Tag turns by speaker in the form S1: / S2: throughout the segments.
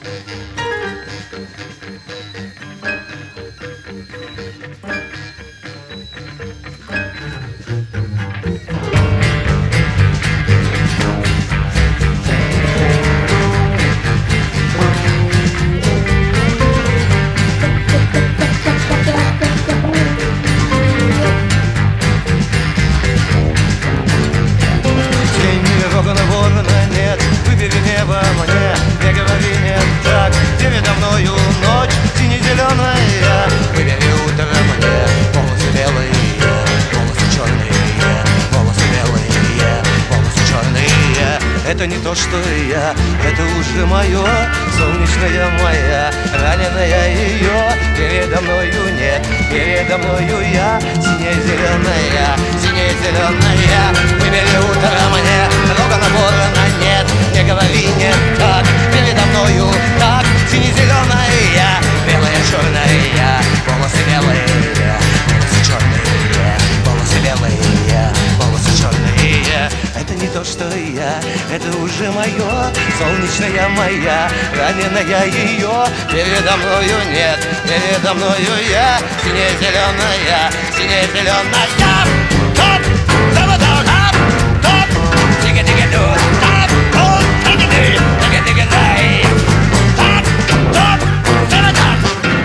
S1: Нет, выбери небо мне, не говори нет так. Передо мною ночь сине-зеленая. Выбери утро мне, волосы белые, волосы черные, волосы белые, волосы черные. Это не то, что я, это уже мое, солнечная моя, раненая ее. Передо мною нет, передо мною я, сине-зеленая, сине-зеленая. Выбери утро мне, много набора нет, не говори нет так. Передо мною так, сине-зеленая, белая, черная, волосы белые, волосы черные, волосы белые, волосы черные. Это не то, что я, это уже мое, солнечная моя, раненая ее. Передо мною нет, передо мною я, сине-зеленая, сине-зеленая. Топ, заводок, топ, тига-тига-ду, топ, топ, тига-ду, тига-тига-дай. Топ, топ, заводок.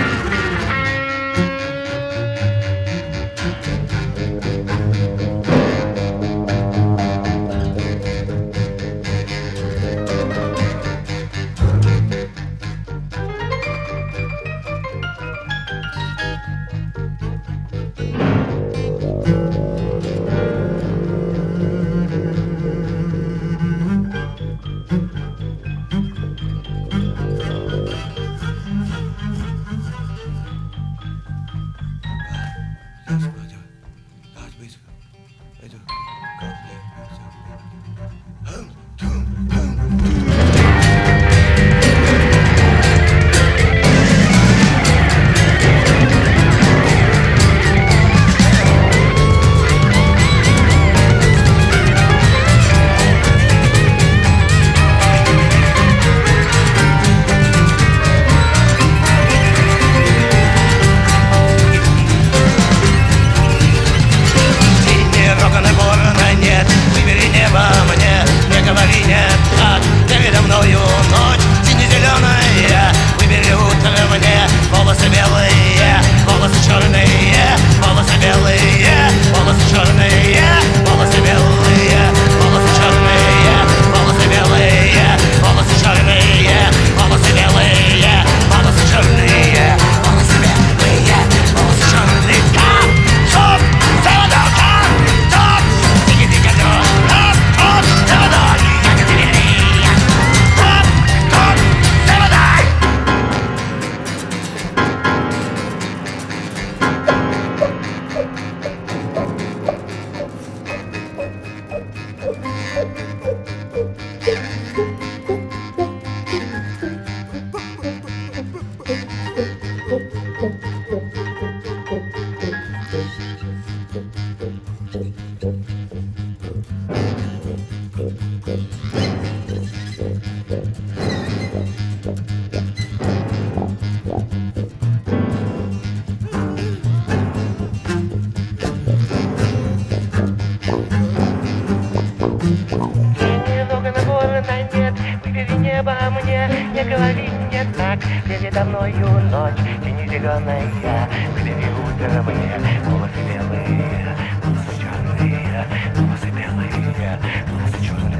S2: Передо мною ночь сине-зеленая. Выбери утро мне, волосы белые, волосы черные, волосы белые, волосы черные.